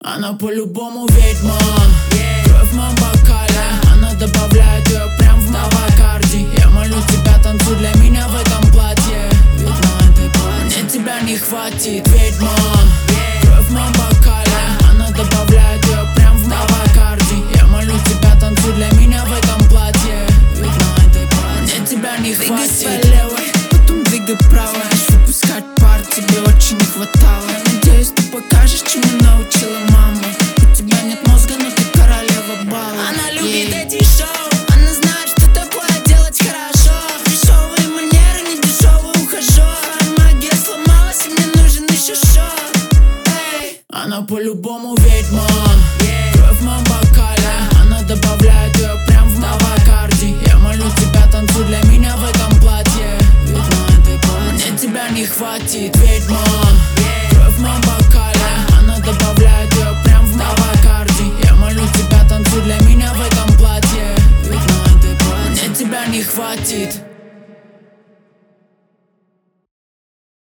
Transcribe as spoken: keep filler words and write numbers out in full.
Она по-любому ведьма, кровь в моем бокале. Она добавляет ее прям в мой Бакарди. Я молю тебя, танцуй для меня в этом платье. Мне тебя не хватит, ведьма, кровь в моем бокале. Она добавляет ее прям в мой Бакарди. Я молю тебя, танцуй для меня в этом платье. Мне тебя не хватит. Двигай левой, потом двигай правой. Выпускать пар тебе очень не хватало. Надеюсь, ты покажешь, чему научила мама. У тебя нет мозга, но ты королева бала. Она любит эти шоу, она знает, что такое делать хорошо. Дешевые манеры, не дешевый ухажер. Магия сломалась, и мне нужен еще шот. Эй, она по-любому ведьма, кровь в моем бокале. Она добавляет ее прям в мой Бакарди. Я молю тебя, танцуй для меня в этом платье. Мне тебя не хватит, ведьма, кровь в моем бокале. Она добавляет ее прям в мой Бакарди. Я молю тебя, танцуй для меня в этом платье. Мне тебя не хватит.